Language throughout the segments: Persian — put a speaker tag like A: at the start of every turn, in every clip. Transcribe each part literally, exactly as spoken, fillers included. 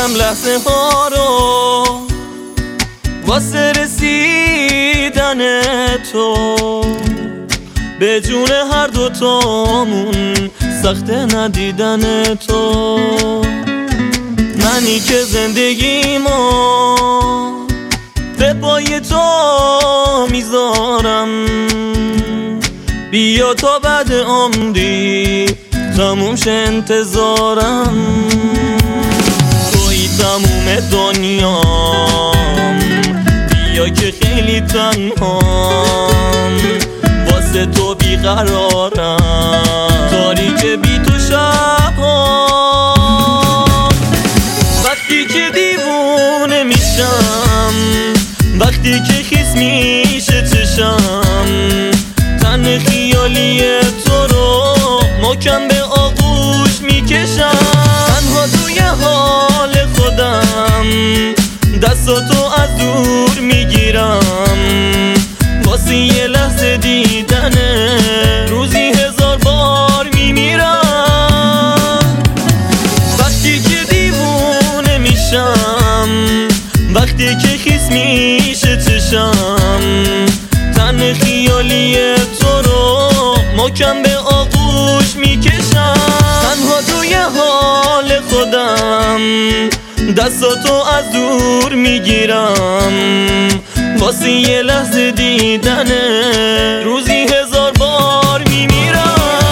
A: میگیرم لحظه ها رو واسه رسیدن تو، به جون هر دوتامون سخته ندیدن تو. منی که زندگیمو به پای تو میذارم، بیا تا بعد عمری تموم شه انتظارم. توی تموم دنیام، بیا که خیلی تنهام، واسه تو بیقرارم، تاریک بی تو شبام. وقتی که دیوونه میشم، وقتی که خیس میشه چشم، تن خیالی تو رو محکم به آغوش میکشم. تنها توی حال خودم دستاتو از دور میگیرم، واسه یه لحظه دیدنه روزی هزار بار میمیرم. وقتی که دیوونه میشم، وقتی که خیس میشه چشم، تن خیالی تو رو محکم به آغوش میکشم. تنها توی حال خودم دستاتو از دور میگیرم، واسه یه لحظه دیدنه روزی هزار بار میمیرم.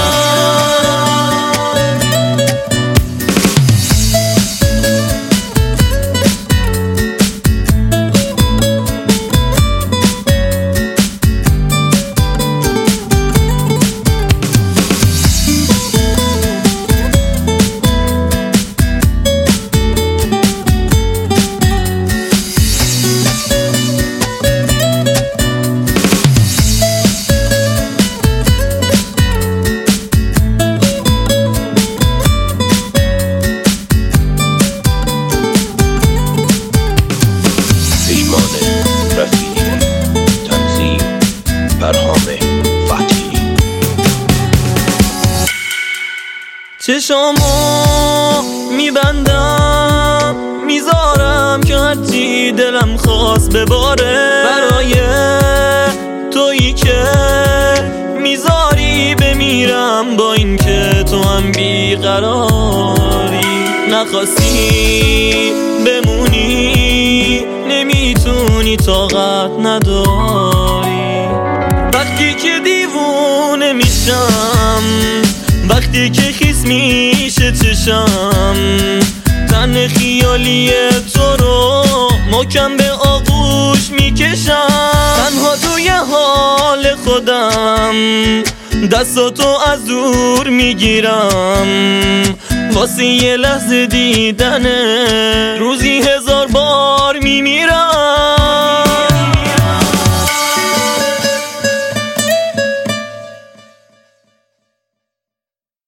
A: چشامو میبندم میذارم که هرچی دلم خواست بباره، برای تویی که میذاری بمیرم با این که تو هم بیقراری. نخواستی بمونی نمیتونی طاقت نداری. وقتی که دیوونه میشم، وقتی که خیس میشه چشم، تن خیالی تو رو محکم به آغوش میکشم. تنها توی حال خودم دستاتو از دور میگیرم، واسه یه لحظه دیدنه روزی هزار بار